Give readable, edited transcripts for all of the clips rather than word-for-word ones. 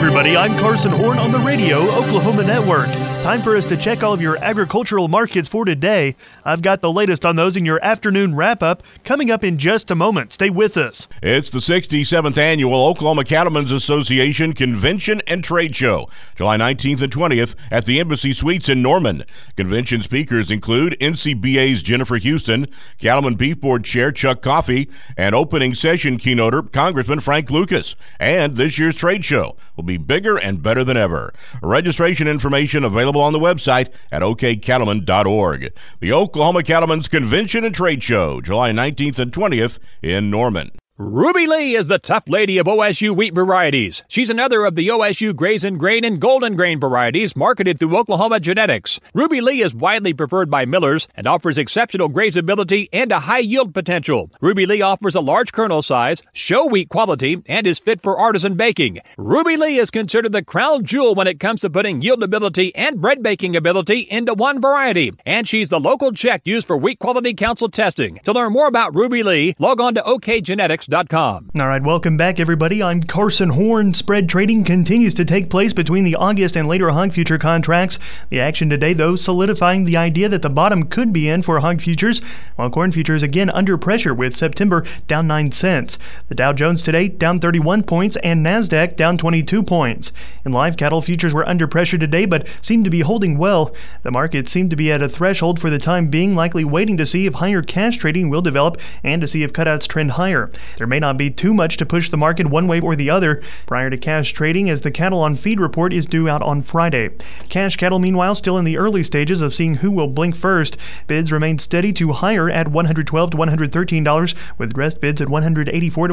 everybody. I'm Carson Horn on the Radio Oklahoma Network. Time for us to check all of your agricultural markets for today. I've got the latest on those in your afternoon wrap-up coming up in just a moment. Stay with us. It's the 67th Annual Oklahoma Cattlemen's Association Convention and Trade Show, July 19th and 20th at the Embassy Suites in Norman. Convention speakers include NCBA's Jennifer Houston, Cattlemen Beef Board Chair Chuck Coffey, and opening session keynoter Congressman Frank Lucas. And this year's trade show will be bigger and better than ever. Registration information available on the website at okcattlemen.org. The Oklahoma Cattlemen's Convention and Trade Show, July 19th and 20th in Norman. Ruby Lee is the tough lady of OSU wheat varieties. She's another of the OSU Grazen Grain and Golden Grain varieties marketed through Oklahoma Genetics. Ruby Lee is widely preferred by millers and offers exceptional grazability and a high yield potential. Ruby Lee offers a large kernel size, show wheat quality, and is fit for artisan baking. Ruby Lee is considered the crown jewel when it comes to putting yieldability and bread baking ability into one variety. And she's the local check used for Wheat Quality Council testing. To learn more about Ruby Lee, log on to okgenetics.com. All right, welcome back, everybody. I'm Carson Horn. Spread trading continues to take place between the August and later hog future contracts. The action today, though, solidifying the idea that the bottom could be in for hog futures, while corn futures again under pressure with September down 9 cents. The Dow Jones today down 31 points and NASDAQ down 22 points. In live cattle, futures were under pressure today but seemed to be holding well. The market seemed to be at a threshold for the time being, likely waiting to see if higher cash trading will develop and to see if cutouts trend higher. There may not be too much to push the market one way or the other prior to cash trading, as the cattle on feed report is due out on Friday. Cash cattle, meanwhile, still in the early stages of seeing who will blink first. Bids remain steady to higher at $112 to $113, with dressed bids at $184 to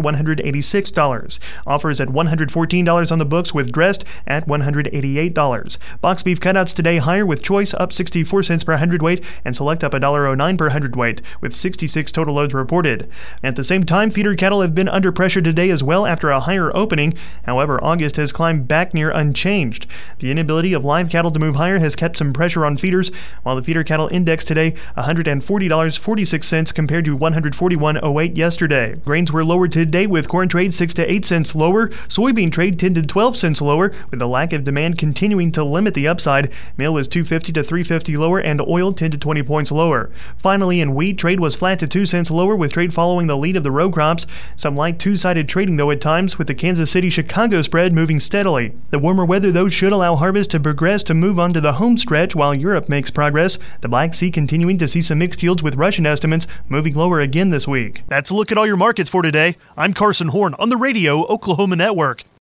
$186. Offers at $114 on the books, with dressed at $188. Box beef cutouts today higher, with choice up 64 cents per hundredweight and select up $1.09 per hundredweight, with 66 total loads reported. At the same time, feeder cattle have been under pressure today as well after a higher opening. However, August has climbed back near unchanged. The inability of live cattle to move higher has kept some pressure on feeders, while the feeder cattle index today $140.46 compared to $141.08 yesterday. Grains were lower today, with corn trade 6 to 8 cents lower, soybean trade 10 to 12 cents lower, with the lack of demand continuing to limit the upside. Meal was $2.50 to $3.50 lower, and oil 10 to 20 points lower. Finally, in wheat, trade was flat to 2 cents lower, with trade following the lead of the row crops. Some light two-sided trading, though, at times, with the Kansas City-Chicago spread moving steadily. The warmer weather, though, should allow harvest to progress to move on to the home stretch while Europe makes progress. The Black Sea continuing to see some mixed yields, with Russian estimates moving lower again this week. That's a look at all your markets for today. I'm Carson Horn on the Radio Oklahoma Network.